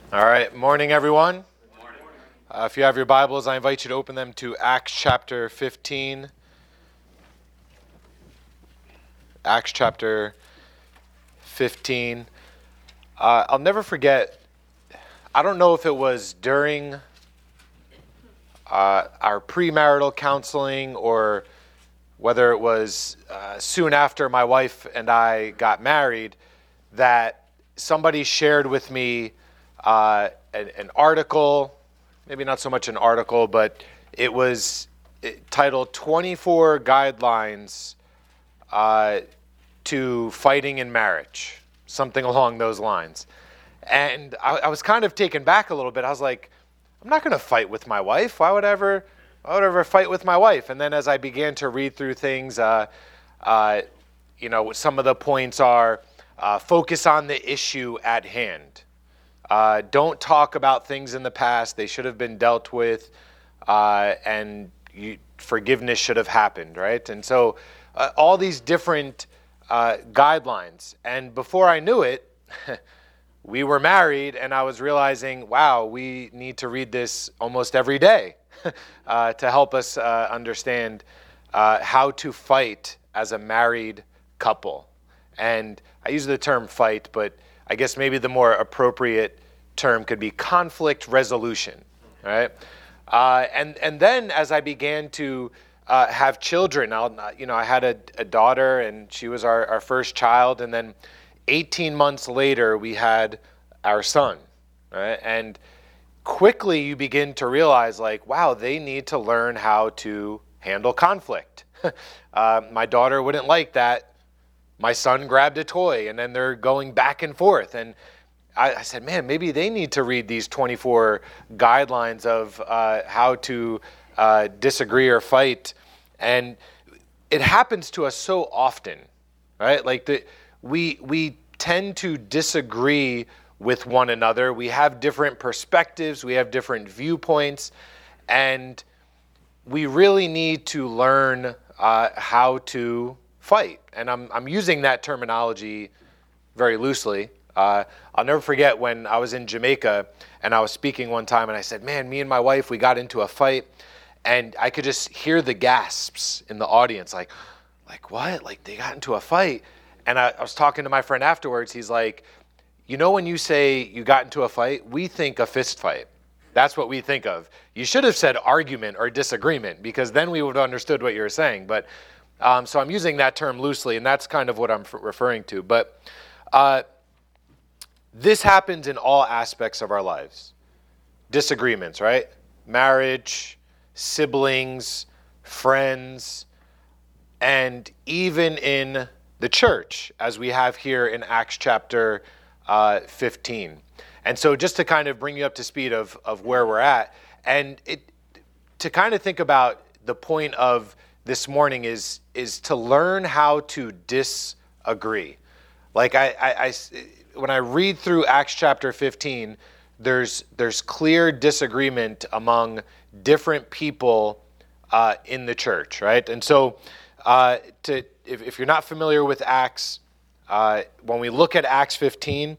All right, morning everyone. If you have your Bibles, I invite you to open them to Acts chapter 15. Acts chapter 15. I'll never forget, I don't know if it was during our premarital counseling or whether it was soon after my wife and I got married, that somebody shared with me an article, maybe not so much an article, but it was titled 24 Guidelines to Fighting in Marriage, something along those lines. And I was kind of taken back a little bit. I was like, I'm not going to fight with my wife. Why would I ever fight with my wife? And then as I began to read through things, some of the points are focus on the issue at hand. Don't talk about things in the past. They should have been dealt with, and forgiveness should have happened, right? And so all these different guidelines. And before I knew it, we were married, and I was realizing, wow, we need to read this almost every day to help us understand how to fight as a married couple. And I use the term fight, but I guess maybe the more appropriate term could be conflict resolution, right? And then as I began to have children, I had a daughter, and she was our first child, and then 18 months later we had our son, right? And quickly you begin to realize, like, wow, they need to learn how to handle conflict. My daughter wouldn't like that. My son grabbed a toy, and then they're going back and forth. And I said, man, maybe they need to read these 24 guidelines of how to disagree or fight. And it happens to us so often, right? Like we tend to disagree with one another. We have different perspectives. We have different viewpoints. And we really need to learn how to fight. And I'm using that terminology very loosely. I'll never forget when I was in Jamaica and I was speaking one time, and I said, man, me and my wife, we got into a fight, and I could just hear the gasps in the audience, like what? Like they got into a fight? And I was talking to my friend afterwards. He's like, when you say you got into a fight, we think a fist fight. That's what we think of. You should have said argument or disagreement, because then we would have understood what you were saying. But so I'm using that term loosely, and that's kind of what I'm referring to. But this happens in all aspects of our lives. Disagreements, right? Marriage, siblings, friends, and even in the church, as we have here in Acts chapter 15. And so just to kind of bring you up to speed of where we're at, and to kind of think about the point of this morning is to learn how to disagree. Like when I read through Acts chapter 15, there's clear disagreement among different people in the church, right? And so if you're not familiar with Acts, when we look at Acts 15,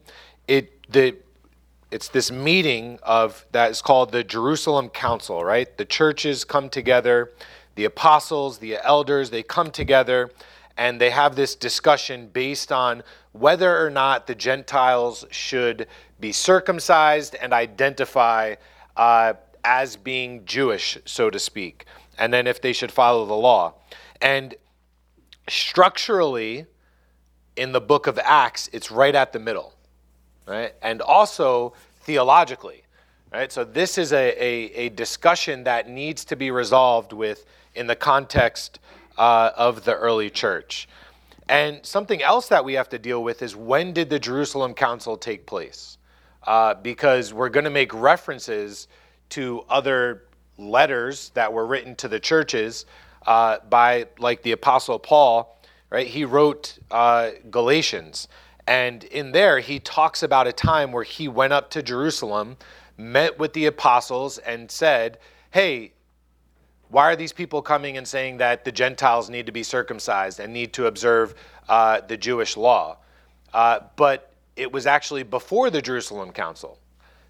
it's this meeting that is called the Jerusalem Council, right? The churches come together, the apostles, the elders, they come together, and they have this discussion based on whether or not the Gentiles should be circumcised and identify as being Jewish, so to speak, and then if they should follow the law. And structurally, in the book of Acts, it's right at the middle, right? And also theologically, right? So this is a discussion that needs to be resolved in the context of the early church. And something else that we have to deal with is, when did the Jerusalem Council take place? Because we're going to make references to other letters that were written to the churches by, like, the Apostle Paul, right? He wrote Galatians. And in there, he talks about a time where he went up to Jerusalem, met with the apostles, and said, hey, why are these people coming and saying that the Gentiles need to be circumcised and need to observe the Jewish law? But it was actually before the Jerusalem Council.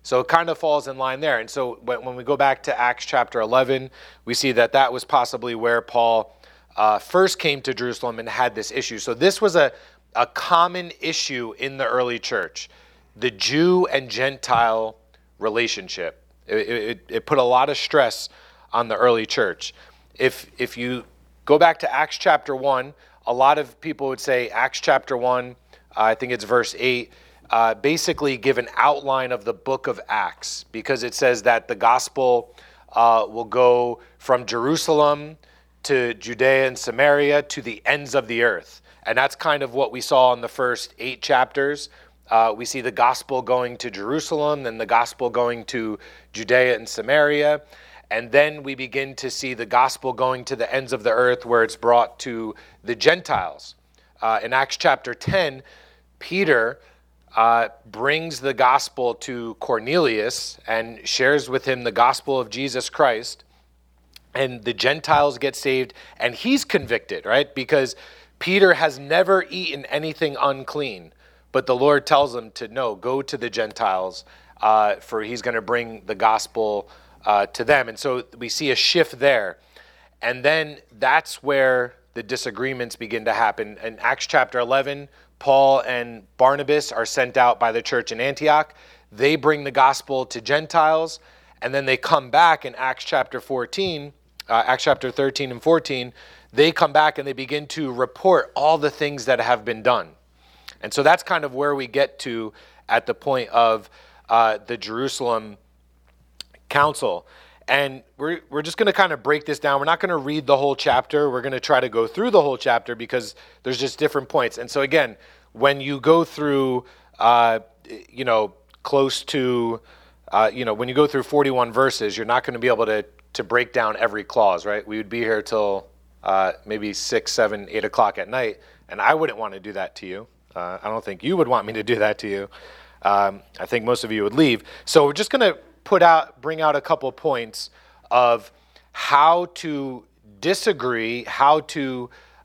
So it kind of falls in line there. And so when we go back to Acts chapter 11, we see that that was possibly where Paul first came to Jerusalem and had this issue. So this was a common issue in the early church, the Jew and Gentile relationship. It put a lot of stress on the early church. If you go back to Acts chapter 1, a lot of people would say Acts chapter 1, I think it's verse 8, basically give an outline of the book of Acts, because it says that the gospel will go from Jerusalem to Judea and Samaria to the ends of the earth. And that's kind of what we saw in the first 8 chapters. We see the gospel going to Jerusalem, then the gospel going to Judea and Samaria. And then we begin to see the gospel going to the ends of the earth, where it's brought to the Gentiles. In Acts chapter 10, Peter brings the gospel to Cornelius and shares with him the gospel of Jesus Christ. And the Gentiles get saved, and he's convicted, right? Because Peter has never eaten anything unclean. But the Lord tells him to, no, go to the Gentiles, for he's going to bring the gospel to them. And so we see a shift there. And then that's where the disagreements begin to happen. In Acts chapter 11, Paul and Barnabas are sent out by the church in Antioch. They bring the gospel to Gentiles, and then they come back in Acts chapter 13 and 14. They come back and they begin to report all the things that have been done. And so that's kind of where we get to at the point of the Jerusalem Council. And we're just going to kind of break this down. We're not going to read the whole chapter. We're going to try to go through the whole chapter because there's just different points. And so again, when you go through, close to, when you go through 41 verses, you're not going to be able to break down every clause, right? We would be here till maybe 6, 7, 8 o'clock at night, and I wouldn't want to do that to you. I don't think you would want me to do that to you. I think most of you would leave. So we're just going to bring out a couple points of how to disagree, how to,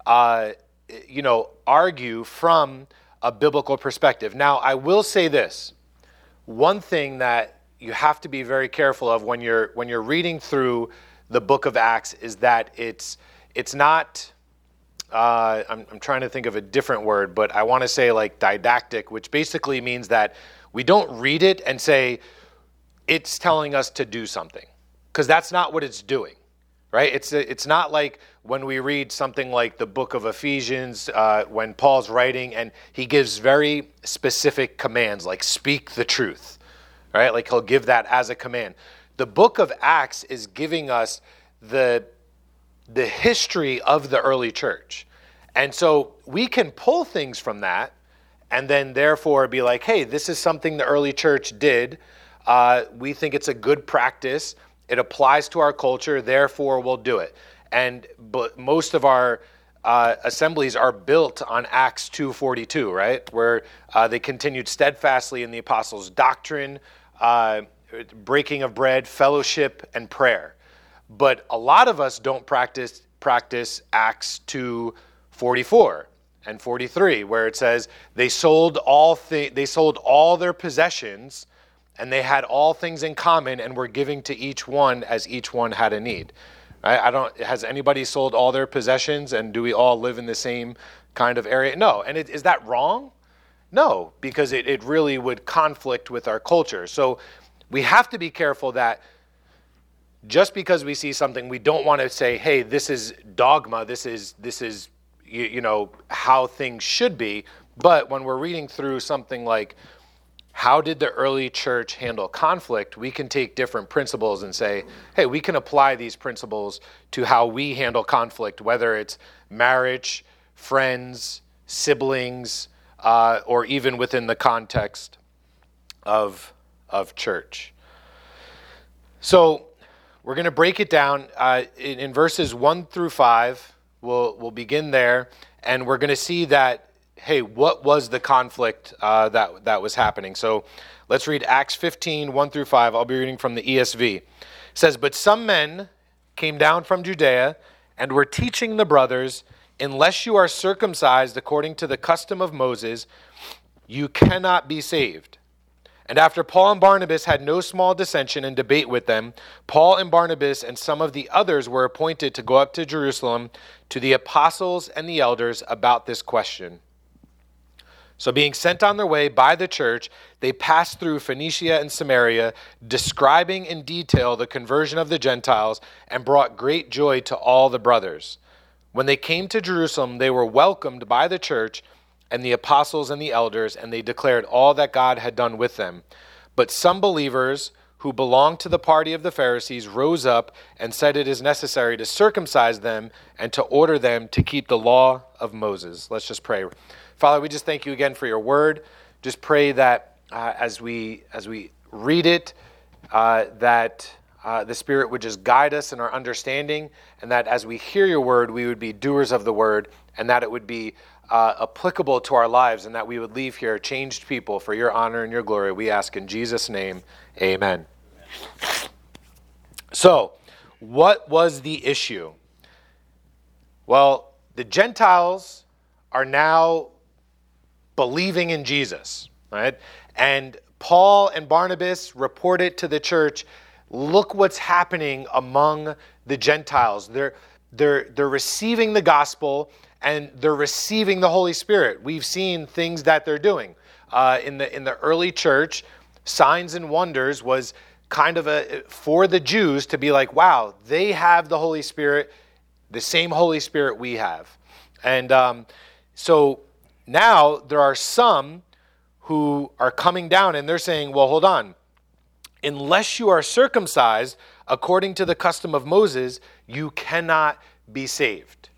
argue from a biblical perspective. Now, I will say this. One thing that you have to be very careful of when you're reading through the book of Acts is that it's not, I'm trying to think of a different word, but I want to say like didactic, which basically means that we don't read it and say, it's telling us to do something, because that's not what it's doing, right? It's not like when we read something like the book of Ephesians, when Paul's writing and he gives very specific commands, like speak the truth, right? Like he'll give that as a command. The book of Acts is giving us the history of the early church. And so we can pull things from that and then therefore be like, hey, this is something the early church did. We think it's a good practice. It applies to our culture, therefore we'll do it. But most of our assemblies are built on Acts 2:42, right? Where they continued steadfastly in the apostles' doctrine, breaking of bread, fellowship, and prayer. But a lot of us don't practice Acts 2:44 and 43, where it says they sold all their possessions, and they had all things in common and were giving to each one as each one had a need. Right? Has anybody sold all their possessions, and do we all live in the same kind of area? No. And is that wrong? No, because it really would conflict with our culture. So we have to be careful that just because we see something, we don't want to say, hey, this is dogma, this is how things should be. But when we're reading through something like, how did the early church handle conflict? We can take different principles and say, hey, we can apply these principles to how we handle conflict, whether it's marriage, friends, siblings, or even within the context of church. So we're going to break it down in verses 1 through 5. We'll begin there, and we're going to see that, hey, what was the conflict that was happening? So let's read Acts 15, 1 through 5. I'll be reading from the ESV. It says, but some men came down from Judea and were teaching the brothers, unless you are circumcised according to the custom of Moses, you cannot be saved. And after Paul and Barnabas had no small dissension and debate with them, Paul and Barnabas and some of the others were appointed to go up to Jerusalem to the apostles and the elders about this question. So being sent on their way by the church, they passed through Phoenicia and Samaria, describing in detail the conversion of the Gentiles, and brought great joy to all the brothers. When they came to Jerusalem, they were welcomed by the church and the apostles and the elders, and they declared all that God had done with them. But some believers who belonged to the party of the Pharisees rose up and said it is necessary to circumcise them and to order them to keep the law of Moses. Let's just pray. Father, we just thank you again for your word. Just pray that as we read it, that the Spirit would just guide us in our understanding, and that as we hear your word, we would be doers of the word, and that it would be applicable to our lives, and that we would leave here changed people for your honor and your glory. We ask in Jesus' name, amen. So, what was the issue? Well, the Gentiles are now believing in Jesus, right? And Paul and Barnabas reported to the church, look what's happening among the Gentiles. They're receiving the gospel, and they're receiving the Holy Spirit. We've seen things that they're doing. In the early church, signs and wonders was kind of for the Jews to be like, wow, they have the Holy Spirit, the same Holy Spirit we have. And so now there are some who are coming down and they're saying, well, hold on. Unless you are circumcised according to the custom of Moses, you cannot be saved.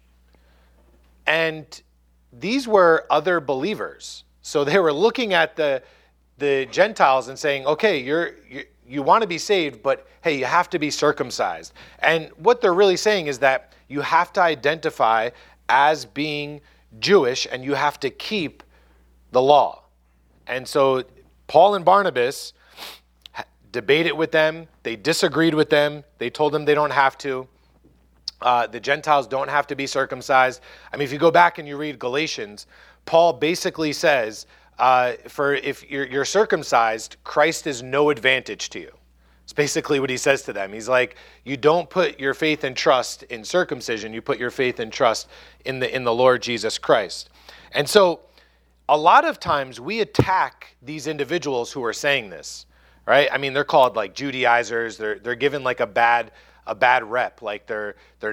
And these were other believers. So they were looking at the Gentiles and saying, okay, you want to be saved, but hey, you have to be circumcised. And what they're really saying is that you have to identify as being Jewish, and you have to keep the law. And so Paul and Barnabas debated with them. They disagreed with them. They told them they don't have to. The Gentiles don't have to be circumcised. I mean, if you go back and you read Galatians, Paul basically says, for if you're circumcised, Christ is no advantage to you. It's basically what he says to them. He's like, you don't put your faith and trust in circumcision. You put your faith and trust in the Lord Jesus Christ. And so a lot of times we attack these individuals who are saying this, right? I mean, they're called like Judaizers. They're given like a bad rep. Like they're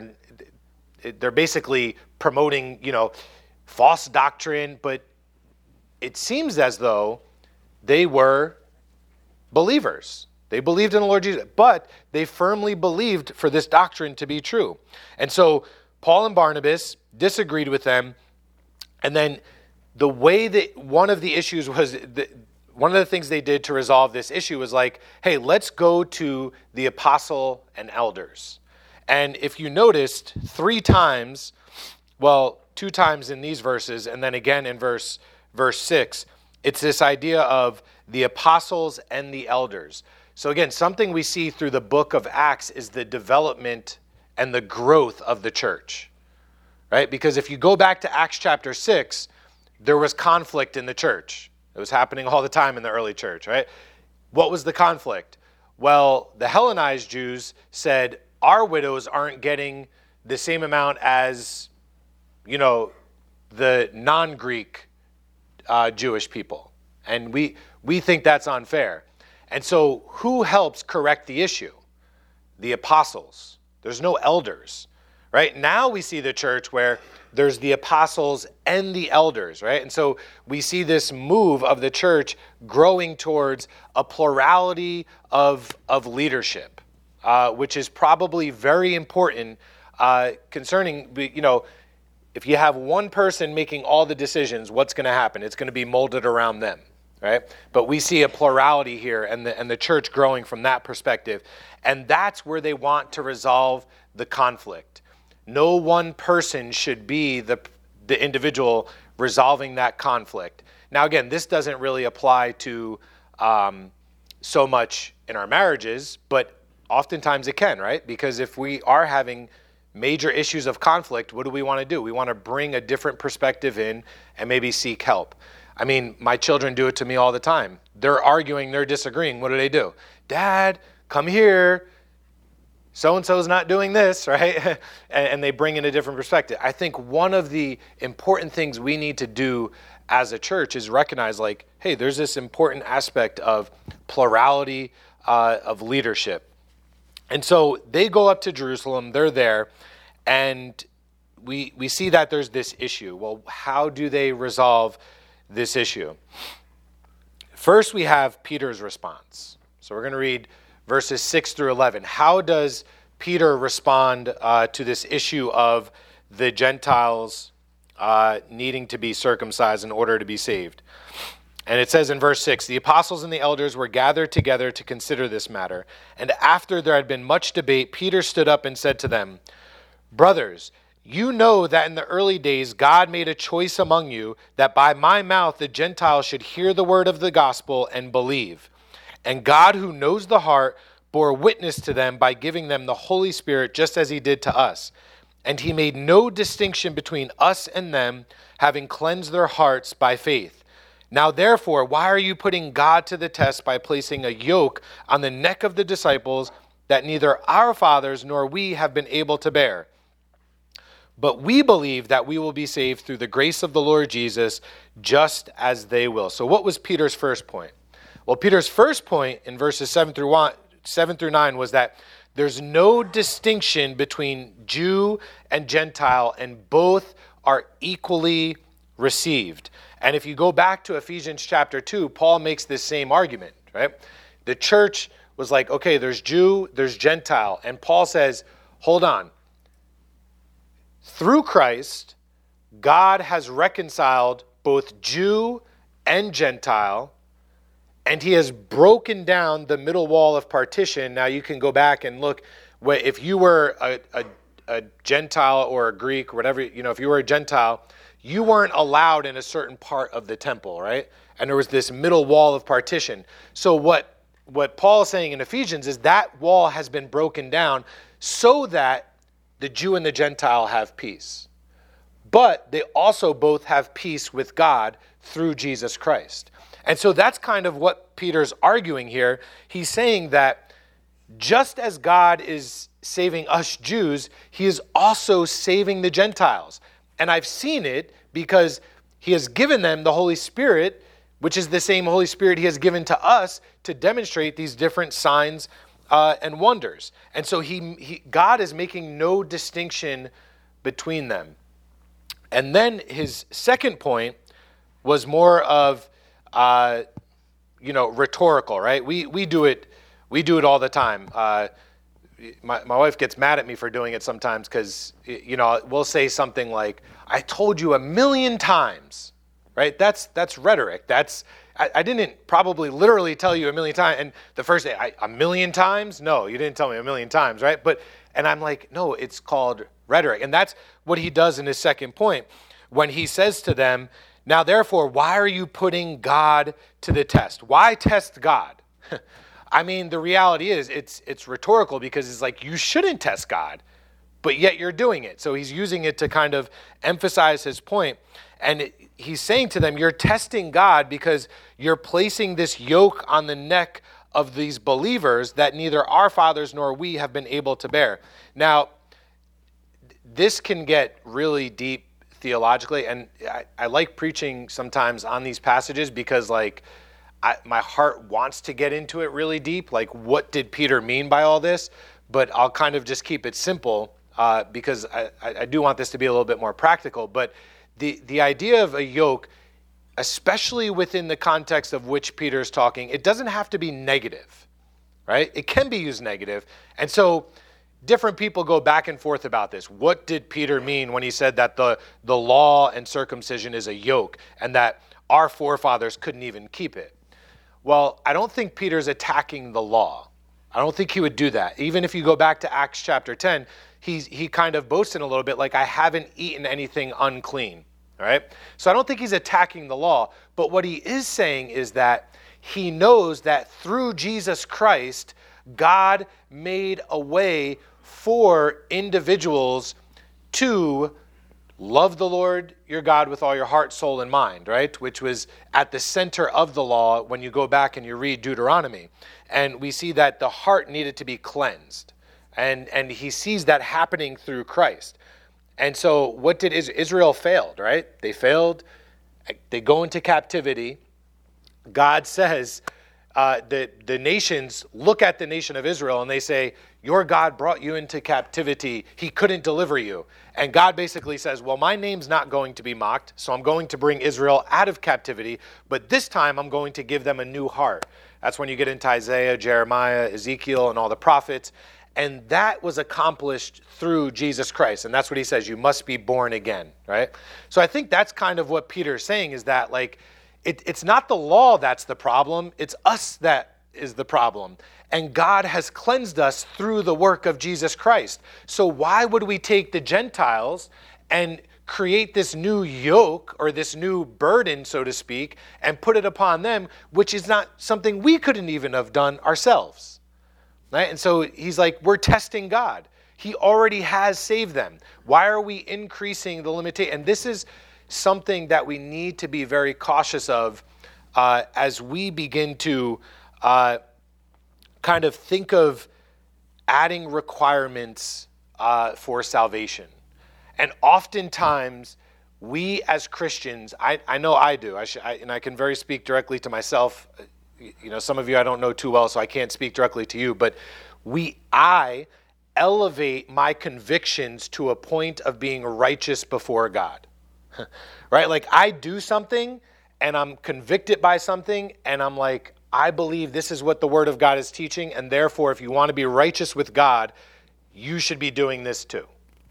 basically promoting, false doctrine. But it seems as though they were believers. They believed in the Lord Jesus, but they firmly believed for this doctrine to be true. And so Paul and Barnabas disagreed with them. And then the way that one of the issues was, one of the things they did to resolve this issue was like, hey, let's go to the apostle and elders. And if you noticed, 3 times, well, 2 times in these verses, and then again in verse 6, it's this idea of the apostles and the elders. So again, something we see through the book of Acts is the development and the growth of the church, right? Because if you go back to Acts chapter 6, there was conflict in the church. It was happening all the time in the early church, right? What was the conflict? Well, the Hellenized Jews said, our widows aren't getting the same amount as, the non-Greek Jewish people. And we think that's unfair. And so who helps correct the issue? The apostles. There's no elders, right? Now we see the church where there's the apostles and the elders, right? And so we see this move of the church growing towards a plurality of leadership, which is probably very important concerning, if you have one person making all the decisions, what's going to happen? It's going to be molded around them. Right? But we see a plurality here and the church growing from that perspective. And that's where they want to resolve the conflict. No one person should be the individual resolving that conflict. Now, again, this doesn't really apply to so much in our marriages, but oftentimes it can, right? Because if we are having major issues of conflict, what do we want to do? We want to bring a different perspective in and maybe seek help. I mean, my children do it to me all the time. They're arguing, they're disagreeing. What do? Dad, come here. So-and-so's not doing this, right? And they bring in a different perspective. I think one of the important things we need to do as a church is recognize, like, hey, there's this important aspect of plurality of leadership. And so they go up to Jerusalem, they're there, and we see that there's this issue. Well, how do they resolve this issue? First, we have Peter's response. So we're going to read verses 6 through 11. How does Peter respond to this issue of the Gentiles needing to be circumcised in order to be saved? And it says in verse 6, the apostles and the elders were gathered together to consider this matter. And after there had been much debate, Peter stood up and said to them, brothers, you know that in the early days God made a choice among you that by my mouth the Gentiles should hear the word of the gospel and believe. And God, who knows the heart, bore witness to them by giving them the Holy Spirit just as he did to us. And he made no distinction between us and them, having cleansed their hearts by faith. Now therefore, why are you putting God to the test by placing a yoke on the neck of the disciples that neither our fathers nor we have been able to bear? But we believe that we will be saved through the grace of the Lord Jesus, just as they will. So what was Peter's first point? Well, Peter's first point in verses 7 through 9 was that there's no distinction between Jew and Gentile, and both are equally received. And if you go back to Ephesians chapter 2, Paul makes this same argument, right? The church was like, okay, there's Jew, there's Gentile. And Paul says, hold on. Through Christ, God has reconciled both Jew and Gentile, and he has broken down the middle wall of partition. Now you can go back and look. If you were a Gentile or a Greek, or whatever, if you were a Gentile, you weren't allowed in a certain part of the temple, right? And there was this middle wall of partition. So what Paul is saying in Ephesians is that wall has been broken down so that the Jew and the Gentile have peace. But they also both have peace with God through Jesus Christ. And so that's kind of what Peter's arguing here. He's saying that just as God is saving us Jews, he is also saving the Gentiles. And I've seen it because he has given them the Holy Spirit, which is the same Holy Spirit he has given to us to demonstrate these different signs and wonders. And so God is making no distinction between them. And then his second point was more of rhetorical, right? We do it all the time. My wife gets mad at me for doing it sometimes because, we'll say something like, I told you 1,000,000 times, right? That's rhetoric. I didn't probably literally tell you 1,000,000 times. And the first day, 1,000,000 times? No, you didn't tell me 1,000,000 times, right? And I'm like, no, it's called rhetoric. And that's what he does in his second point when he says to them, now therefore, why are you putting God to the test? Why test God? I mean, the reality is it's rhetorical because it's like you shouldn't test God, but yet you're doing it. So he's using it to kind of emphasize his point. And he's saying to them, you're testing God because you're placing this yoke on the neck of these believers that neither our fathers nor we have been able to bear. Now, this can get really deep theologically, and I like preaching sometimes on these passages because my heart wants to get into it really deep. Like, what did Peter mean by all this? But I'll kind of just keep it simple because I do want this to be a little bit more practical. But the idea of a yoke, especially within the context of which Peter is talking, it doesn't have to be negative, right? It can be used negative. And so different people go back and forth about this. What did Peter mean when he said that the law and circumcision is a yoke and that our forefathers couldn't even keep it? Well, I don't think Peter's attacking the law. I don't think he would do that. Even if you go back to Acts chapter 10, he kind of boasted a little bit like, I haven't eaten anything unclean, all right? So I don't think he's attacking the law. But what he is saying is that he knows that through Jesus Christ, God made a way for individuals to love the Lord your God with all your heart, soul, and mind, right? Which was at the center of the law when you go back and you read Deuteronomy. And we see that the heart needed to be cleansed. And he sees that happening through Christ. And so what did Israel failed, right? They failed. They go into captivity. God says that the nations look at the nation of Israel and they say, your God brought you into captivity. He couldn't deliver you. And God basically says, well, my name's not going to be mocked, so I'm going to bring Israel out of captivity, but this time I'm going to give them a new heart. That's when you get into Isaiah, Jeremiah, Ezekiel, and all the prophets. And that was accomplished through Jesus Christ. And that's what he says, you must be born again, right? So I think that's kind of what Peter's saying, is that like, it's not the law that's the problem, it's us that is the problem. And God has cleansed us through the work of Jesus Christ. So why would we take the Gentiles and create this new yoke or this new burden, so to speak, and put it upon them, which is not something we couldn't even have done ourselves? Right? And so he's like, we're testing God. He already has saved them. Why are we increasing the limitation? And this is something that we need to be very cautious of as we begin to kind of think of adding requirements for salvation. And oftentimes, we as Christians, I know I do, and I can very speak directly to myself. You know, some of you I don't know too well, so I can't speak directly to you, but I elevate my convictions to a point of being righteous before God. Right? Like I do something and I'm convicted by something and I'm like, I believe this is what the Word of God is teaching, and therefore if you want to be righteous with God, you should be doing this too.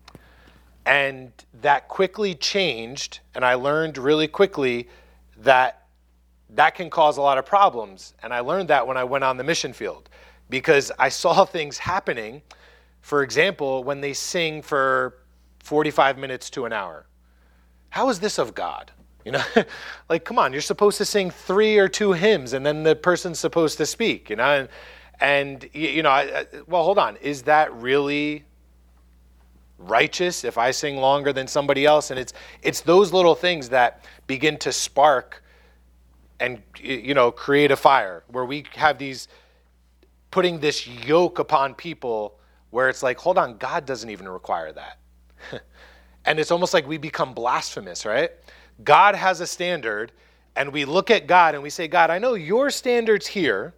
And that quickly changed, and I learned really quickly that can cause a lot of problems. And I learned that when I went on the mission field, because I saw things happening. For example, when they sing for 45 minutes to an hour. How is this of God? You know, like, come on, you're supposed to sing 3 or 2 hymns and then the person's supposed to speak, you know? And you know, well, hold on. Is that really righteous if I sing longer than somebody else? And it's those little things that begin to spark and, you know, create a fire where we have putting this yoke upon people where it's like, hold on, God doesn't even require that. And it's almost like we become blasphemous, right? God has a standard, and we look at God and we say, God, I know your standard's here,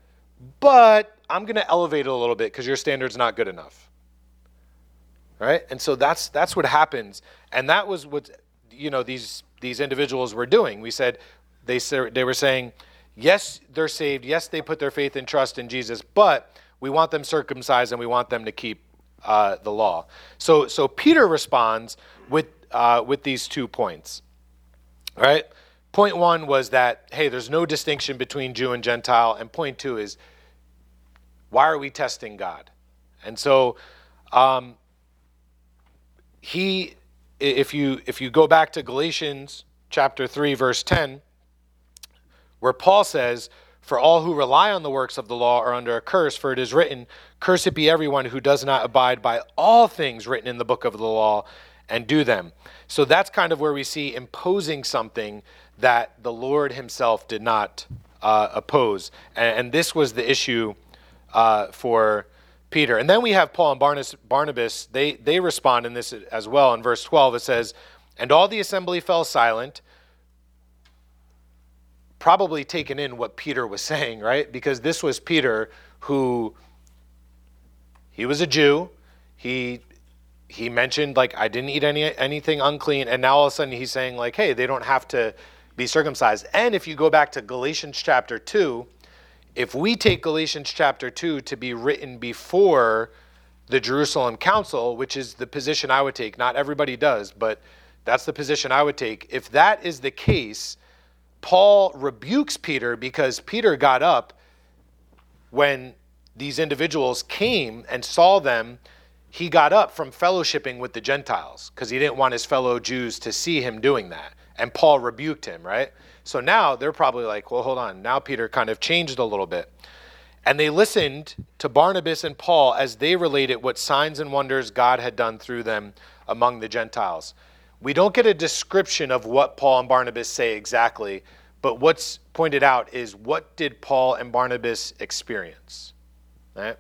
but I'm going to elevate it a little bit because your standard's not good enough. Right? And so that's what happens. And that was what, you know, these individuals were doing. We said, they were saying, yes, they're saved. Yes, they put their faith and trust in Jesus, but we want them circumcised and we want them to keep the law. So Peter responds with these 2 points. All right? Point 1 was that, hey, there's no distinction between Jew and Gentile. And point 2 is, why are we testing God? And so if you go back to Galatians chapter 3, verse 10, where Paul says, for all who rely on the works of the law are under a curse, for it is written, cursed be everyone who does not abide by all things written in the book of the law and do them. So that's kind of where we see imposing something that the Lord himself did not oppose. And this was the issue for Peter. And then we have Paul and Barnabas. They respond in this as well. In verse 12 it says, and all the assembly fell silent, probably taken in what Peter was saying, right? Because this was Peter who, he was a Jew. He mentioned, like, I didn't eat anything unclean. And now all of a sudden he's saying, like, hey, they don't have to be circumcised. And if you go back to Galatians chapter 2, if we take Galatians chapter 2 to be written before the Jerusalem Council, which is the position I would take, not everybody does, but that's the position I would take. If that is the case, Paul rebukes Peter because Peter got up when these individuals came and saw them. He got up from fellowshipping with the Gentiles because he didn't want his fellow Jews to see him doing that. And Paul rebuked him, right? So now they're probably like, well, hold on. Now Peter kind of changed a little bit. And they listened to Barnabas and Paul as they related what signs and wonders God had done through them among the Gentiles. We don't get a description of what Paul and Barnabas say exactly, but what's pointed out is what did Paul and Barnabas experience, right?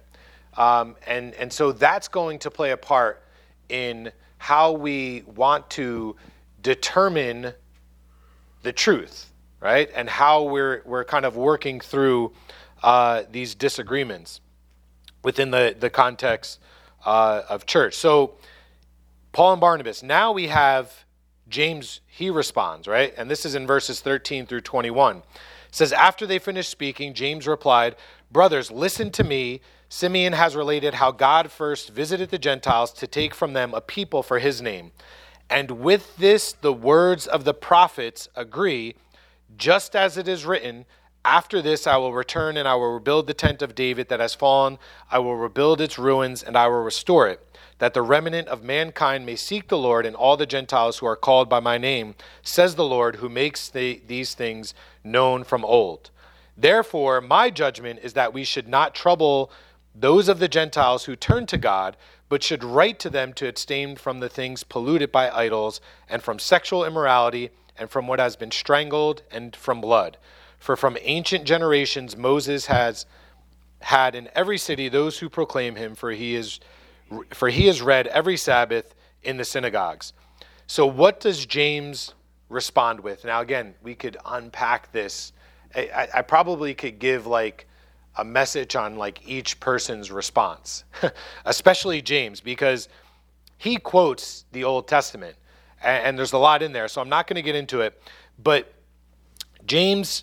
And so that's going to play a part in how we want to determine the truth, right? And how we're kind of working through these disagreements within the context of church. So Paul and Barnabas, now we have James, he responds, right? And this is in verses 13 through 21. It says, after they finished speaking, James replied, brothers, listen to me. Simeon has related how God first visited the Gentiles to take from them a people for his name. And with this, the words of the prophets agree, just as it is written, after this I will return and I will rebuild the tent of David that has fallen. I will rebuild its ruins and I will restore it, that the remnant of mankind may seek the Lord and all the Gentiles who are called by my name, says the Lord, who makes these things known from old. Therefore, my judgment is that we should not trouble those of the Gentiles who turn to God, but should write to them to abstain from the things polluted by idols, and from sexual immorality, and from what has been strangled, and from blood. For from ancient generations Moses has had in every city those who proclaim him, for he is read every Sabbath in the synagogues. So what does James respond with? Now again, we could unpack this. I probably could give like a message on like each person's response, especially James, because he quotes the Old Testament and there's a lot in there. So I'm not going to get into it, but James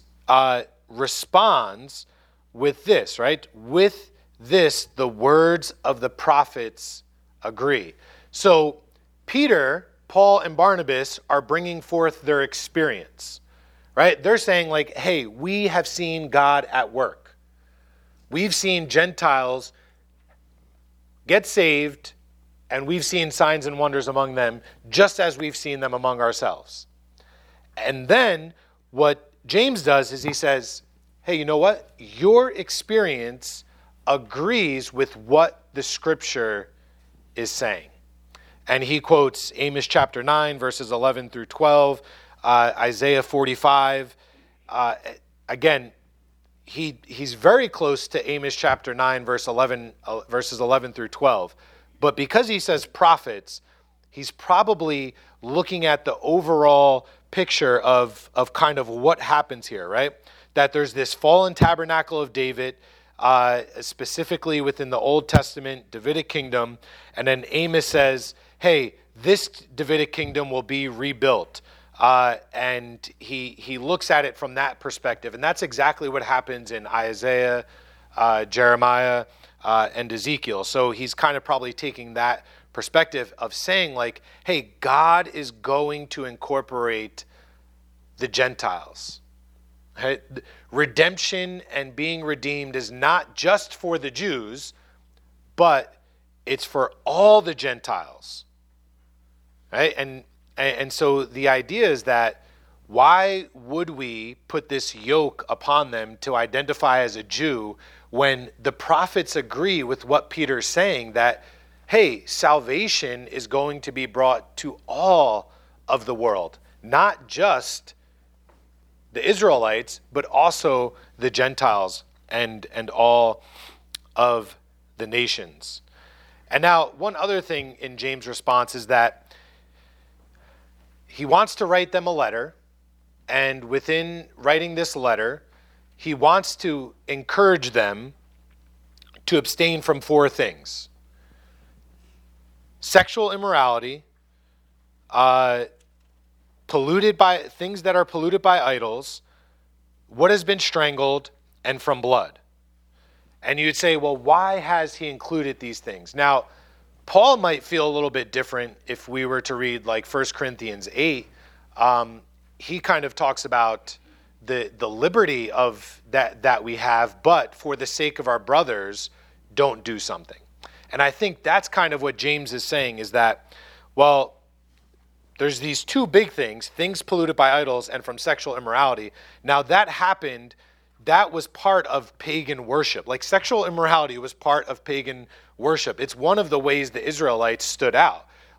responds with this, right? With this, the words of the prophets agree. So Peter, Paul, and Barnabas are bringing forth their experience, right? They're saying like, hey, we have seen God at work. We've seen Gentiles get saved, and we've seen signs and wonders among them, just as we've seen them among ourselves. And then what James does is he says, hey, you know what? Your experience agrees with what the Scripture is saying. And he quotes Amos chapter 9, verses 11 through 12, Isaiah 45. Again, he's very close to Amos chapter 9, verses 11 through 12. But because he says prophets, he's probably looking at the overall picture of kind of what happens here, right? That there's this fallen tabernacle of David, specifically within the Old Testament, Davidic kingdom. And then Amos says, hey, this Davidic kingdom will be rebuilt. And he looks at it from that perspective. And that's exactly what happens in Isaiah, Jeremiah, and Ezekiel. So he's kind of probably taking that perspective of saying like, hey, God is going to incorporate the Gentiles. Right? Redemption and being redeemed is not just for the Jews, but it's for all the Gentiles. Right? And so the idea is that why would we put this yoke upon them to identify as a Jew when the prophets agree with what Peter's saying that, hey, salvation is going to be brought to all of the world, not just the Israelites, but also the Gentiles and all of the nations. And now one other thing in James' response is that he wants to write them a letter, and within writing this letter, he wants to encourage them to abstain from four things: sexual immorality, polluted by things that are polluted by idols, what has been strangled, and from blood. And you'd say, well, why has he included these things? Now, Paul might feel a little bit different if we were to read like 1 Corinthians 8. He kind of talks about the liberty of that we have, but for the sake of our brothers, don't do something. And I think that's kind of what James is saying, is that, well, there's these two big things polluted by idols and from sexual immorality. Now that happened, that was part of pagan worship. Like sexual immorality was part of pagan worship. It's one of the ways the Israelites stood out.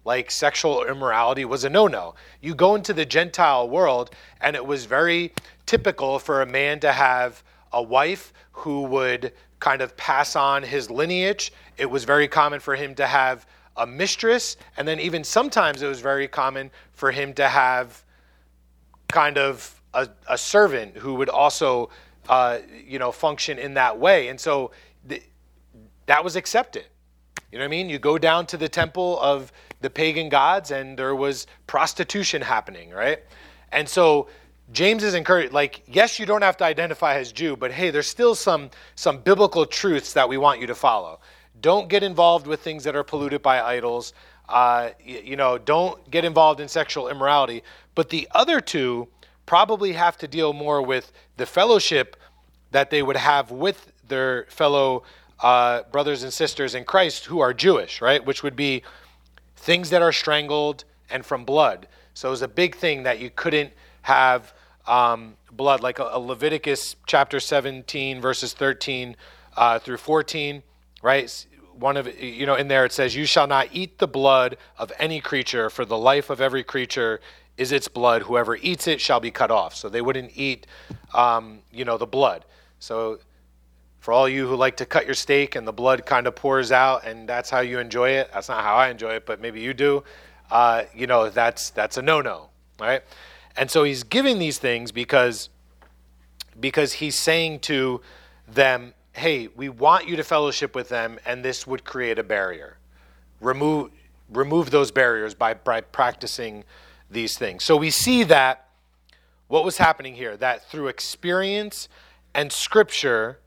like sexual immorality was a no-no. You go into the Gentile world, and it was very typical for a man to have a wife who would kind of pass on his lineage. It was very common for him to have a mistress, and then even sometimes it was very common for him to have kind of a servant who would also function in that way. And so that was accepted. You know what I mean? You go down to the temple of the pagan gods, and there was prostitution happening, right? And so James is encouraged, like, yes, you don't have to identify as Jew, but hey, there's still some biblical truths that we want you to follow. Don't get involved with things that are polluted by idols. Don't get involved in sexual immorality. But the other two probably have to deal more with the fellowship that they would have with their fellow brothers and sisters in Christ who are Jewish, right? Which would be things that are strangled and from blood. So it was a big thing that you couldn't have blood, like a Leviticus chapter 17, verses 13 through 14, right? In there it says, "You shall not eat the blood of any creature, for the life of every creature is its blood. Whoever eats it shall be cut off." So they wouldn't eat, the blood. So for all you who like to cut your steak and the blood kind of pours out and that's how you enjoy it, that's not how I enjoy it, but maybe you do, that's a no-no, right? And so he's giving these things because he's saying to them, hey, we want you to fellowship with them, and this would create a barrier. Remove those barriers by practicing these things. So we see that what was happening here, that through experience and Scripture,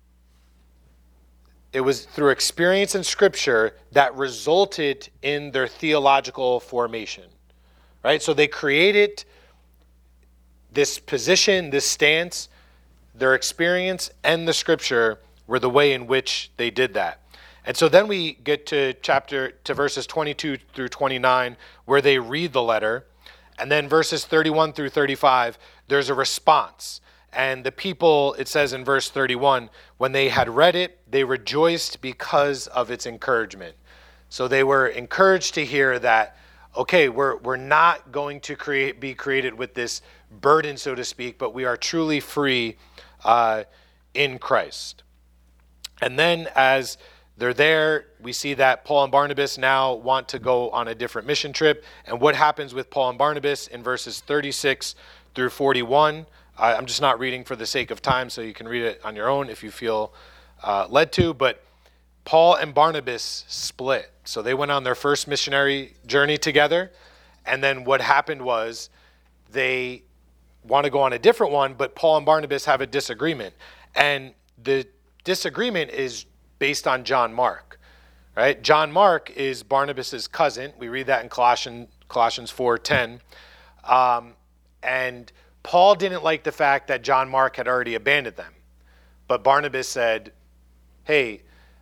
it was through experience and Scripture that resulted in their theological formation, right? So they created this position, this stance. Their experience and the Scripture were the way in which they did that. And so then we get to verses 22 through 29, where they read the letter. And then verses 31 through 35, there's a response. And the people, it says in verse 31, when they had read it, they rejoiced because of its encouragement. So they were encouraged to hear that, okay, we're not going to be created with this burden, so to speak, but we are truly free in Christ. And then as they're there, we see that Paul and Barnabas now want to go on a different mission trip. And what happens with Paul and Barnabas in verses 36 through 41? I'm just not reading for the sake of time, so you can read it on your own if you feel led to. But Paul and Barnabas split. So they went on their first missionary journey together. And then what happened was they want to go on a different one, but Paul and Barnabas have a disagreement. And the disagreement is based on John Mark, right? John Mark is Barnabas's cousin. We read that in Colossians 4:10. And Paul didn't like the fact that John Mark had already abandoned them. But Barnabas said, hey,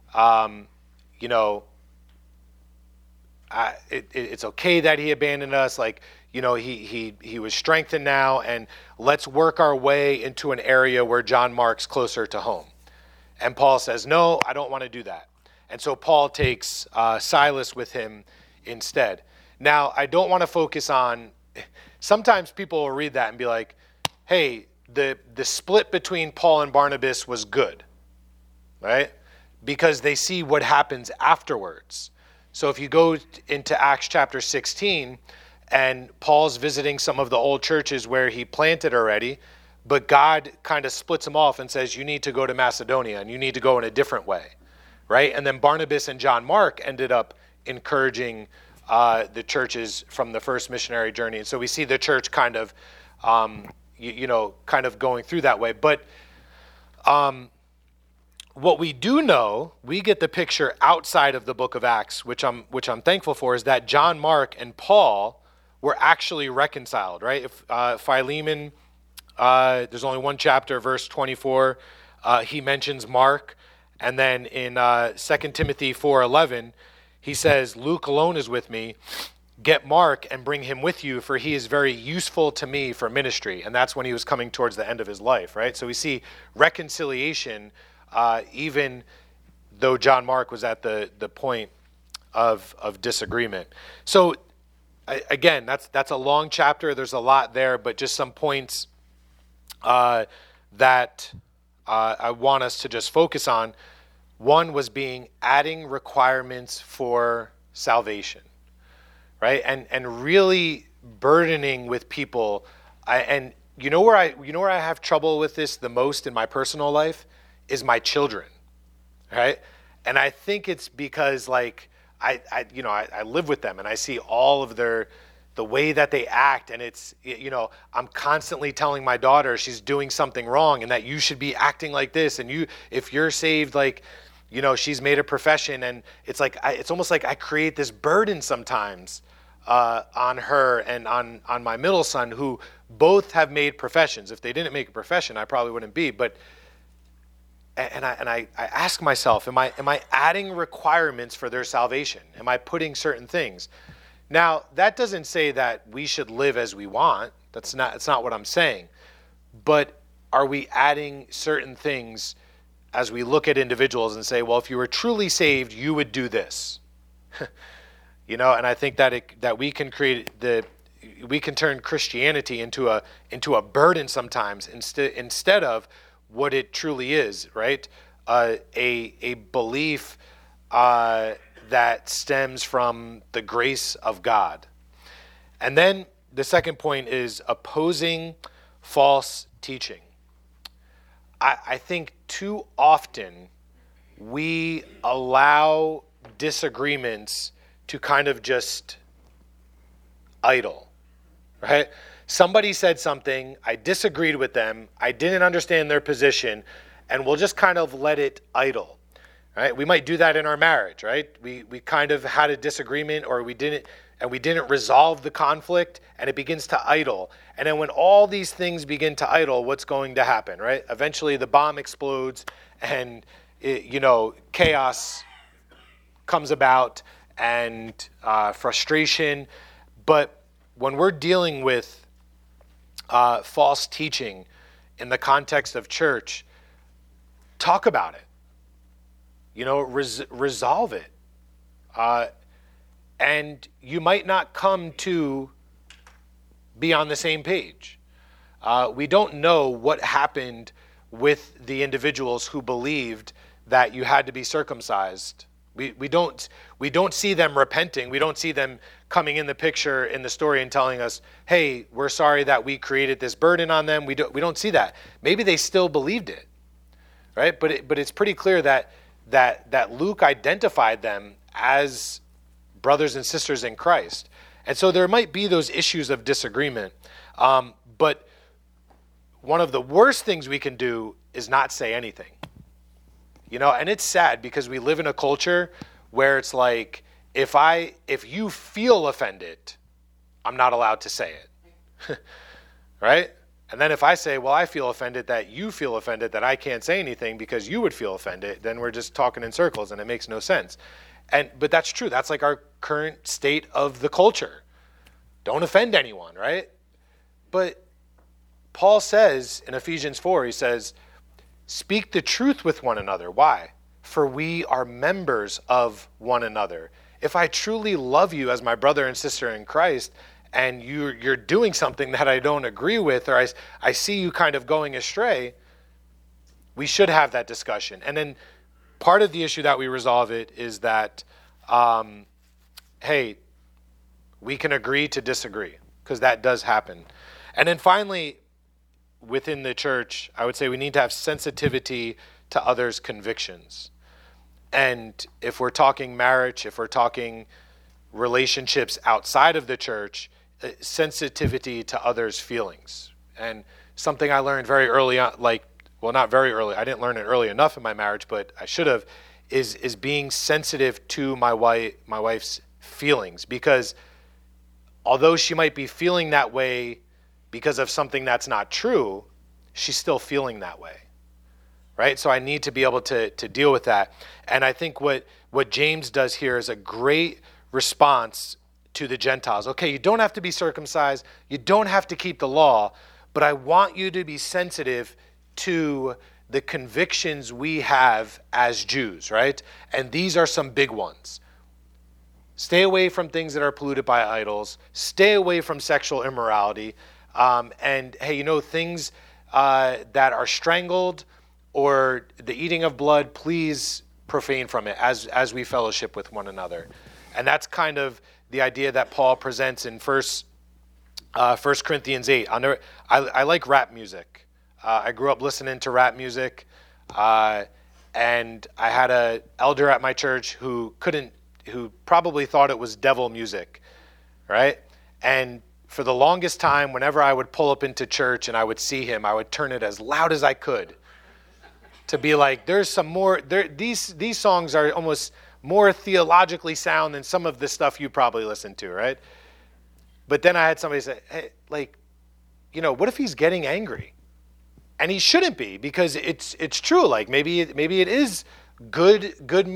it's okay that he abandoned us. Like, he was strengthened now, and let's work our way into an area where John Mark's closer to home. And Paul says, no, I don't want to do that. And so Paul takes Silas with him instead. Now, I don't want to focus on, sometimes people will read that and be like, hey, the split between Paul and Barnabas was good, right? Because they see what happens afterwards. So if you go into Acts chapter 16, and Paul's visiting some of the old churches where he planted already, but God kind of splits them off and says, you need to go to Macedonia and you need to go in a different way, right? And then Barnabas and John Mark ended up encouraging the churches from the first missionary journey. And so we see the church kind of, kind of going through that way. But what we do know, we get the picture outside of the book of Acts, which I'm thankful for, is that John Mark and Paul were actually reconciled, right? If Philemon, there's only one chapter, verse 24, he mentions Mark, and then in 2 Timothy 4:11, he says, Luke alone is with me. Get Mark and bring him with you, for he is very useful to me for ministry. And that's when he was coming towards the end of his life, right? So we see reconciliation, even though John Mark was at the point of disagreement. So again, that's a long chapter. There's a lot there, but just some points that I want us to just focus on. One was adding requirements for salvation, right? And really burdening with people. And you know where I have trouble with this the most in my personal life is my children, right? And I think it's because like I live with them and I see all of the way that they act, and it's, I'm constantly telling my daughter she's doing something wrong and that you should be acting like this, and if you're saved, like, she's made a profession, and it's like it's almost like I create this burden sometimes on her and on my middle son, who both have made professions. If they didn't make a profession, I probably wouldn't be. But I ask myself, am I adding requirements for their salvation? Am I putting certain things? Now, that doesn't say that we should live as we want. That's not what I'm saying. But are we adding certain things as we look at individuals and say, well, if you were truly saved, you would do this? And I think that we can turn Christianity into a burden sometimes instead of what it truly is, right? A belief that stems from the grace of God. And then the second point is opposing false teaching. I think too often we allow disagreements to kind of just idle, right? Somebody said something, I disagreed with them, I didn't understand their position, and we'll just kind of let it idle. Right? We might do that in our marriage, right? We kind of had a disagreement, or we didn't resolve the conflict, and it begins to idle. And then when all these things begin to idle, what's going to happen, right? Eventually the bomb explodes, and chaos comes about, and frustration. But when we're dealing with false teaching in the context of church, talk about it. Resolve it. And you might not come to be on the same page. We don't know what happened with the individuals who believed that you had to be circumcised. We don't see them repenting. We don't see them coming in the picture in the story and telling us, hey, we're sorry that we created this burden on them. We don't see that. Maybe they still believed it, right? But it's pretty clear that Luke identified them as brothers and sisters in Christ. And so there might be those issues of disagreement. But one of the worst things we can do is not say anything. And it's sad because we live in a culture where it's like, if you feel offended, I'm not allowed to say it. Right? And then if I say, well, I feel offended that you feel offended that I can't say anything because you would feel offended, then we're just talking in circles and it makes no sense. But that's true. That's like our current state of the culture. Don't offend anyone, right? But Paul says in Ephesians 4, he says, speak the truth with one another. Why? For we are members of one another. If I truly love you as my brother and sister in Christ, and you're doing something that I don't agree with, or I see you kind of going astray, we should have that discussion. And then part of the issue that we resolve it is that, hey, we can agree to disagree, because that does happen. And then finally, within the church, I would say we need to have sensitivity to others' convictions. And if we're talking marriage, if we're talking relationships outside of the church, sensitivity to others' feelings. And something I learned very early on, not very early, I didn't learn it early enough in my marriage, but I should have, is being sensitive to my wife's feelings. Because although she might be feeling that way because of something that's not true, she's still feeling that way. Right? So I need to be able to deal with that. And I think what James does here is a great response to the Gentiles. Okay, you don't have to be circumcised, you don't have to keep the law, but I want you to be sensitive to the convictions we have as Jews, right? And these are some big ones. Stay away from things that are polluted by idols. Stay away from sexual immorality. And hey, things that are strangled or the eating of blood, please profane from it as we fellowship with one another. And that's kind of the idea that Paul presents in First Corinthians 8. I like rap music. I grew up listening to rap music. And I had an elder at my church who probably thought it was devil music, right? And for the longest time, whenever I would pull up into church and I would see him, I would turn it as loud as I could to be like, there's some more, these songs are almost more theologically sound than some of the stuff you probably listen to, right? But then I had somebody say, hey, what if he's getting angry? And he shouldn't be, because it's true. Like maybe it is good,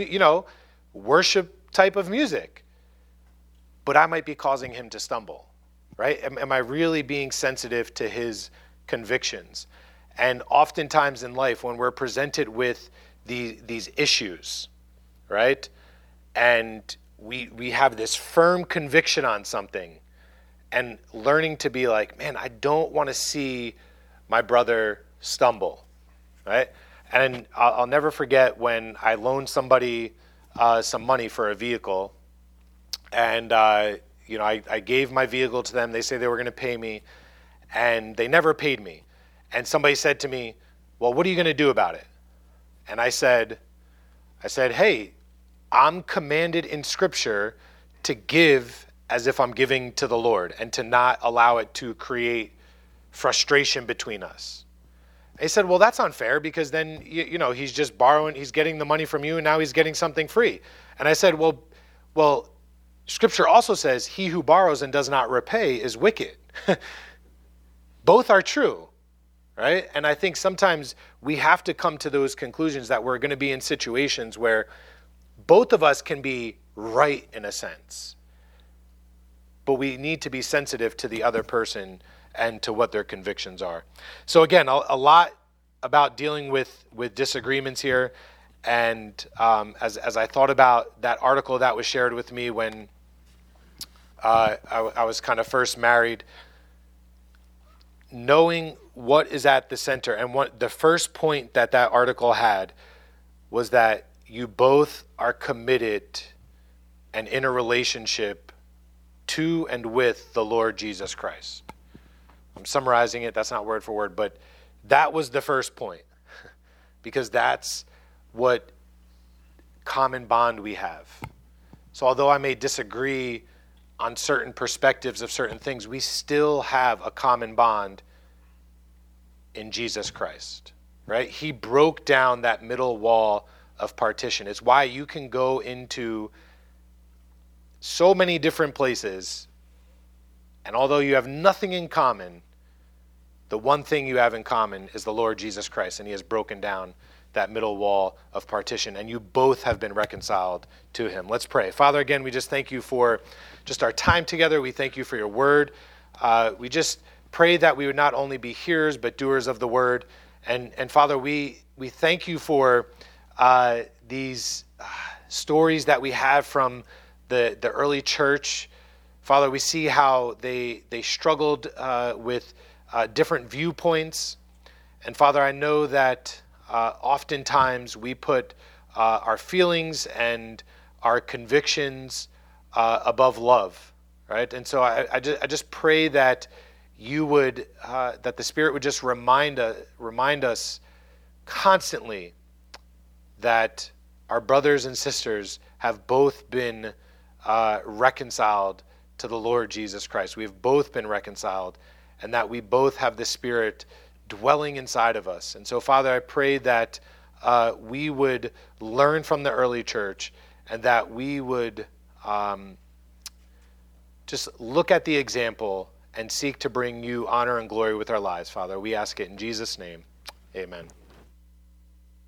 worship type of music. But I might be causing him to stumble, right? Am I really being sensitive to his convictions? And oftentimes in life, when we're presented with these issues, right? And we have this firm conviction on something, and learning to be like, man, I don't want to see my brother stumble, right? And I'll never forget when I loaned somebody some money for a vehicle, and I gave my vehicle to them. They say they were going to pay me, and they never paid me. And somebody said to me, well, what are you going to do about it? And I said, hey, I'm commanded in Scripture to give as if I'm giving to the Lord, and to not allow it to create frustration between us. He said, well, that's unfair, because then, he's just borrowing, he's getting the money from you, and now he's getting something free. And I said, well, Scripture also says, he who borrows and does not repay is wicked. Both are true, right? And I think sometimes we have to come to those conclusions that we're going to be in situations where both of us can be right in a sense, but we need to be sensitive to the other person and to what their convictions are. So again, a lot about dealing with disagreements here. And as I thought about that article that was shared with me when I was kind of first married, knowing what is at the center, and what the first point that article had was that you both are committed and in a relationship to and with the Lord Jesus Christ. I'm summarizing it, that's not word for word, but that was the first point, because that's what common bond we have. So although I may disagree on certain perspectives of certain things, we still have a common bond in Jesus Christ, right? He broke down that middle wall of partition. It's why you can go into so many different places, and although you have nothing in common, the one thing you have in common is the Lord Jesus Christ, and he has broken down that middle wall of partition, and you both have been reconciled to him. Let's pray. Father, again, we just thank you for just our time together. We thank you for your word. We just pray that we would not only be hearers, but doers of the word. And Father, we thank you for these stories that we have from the early church. Father, we see how they struggled with different viewpoints. And Father, I know that oftentimes we put our feelings and our convictions above love, right? And so I just pray that you would, that the Spirit would just remind us constantly that our brothers and sisters have both been reconciled to the Lord Jesus Christ. We have both been reconciled, and that we both have the Spirit dwelling inside of us. And so, Father, I pray that we would learn from the early church, and that we would just look at the example and seek to bring you honor and glory with our lives, Father. We ask it in Jesus' name. Amen.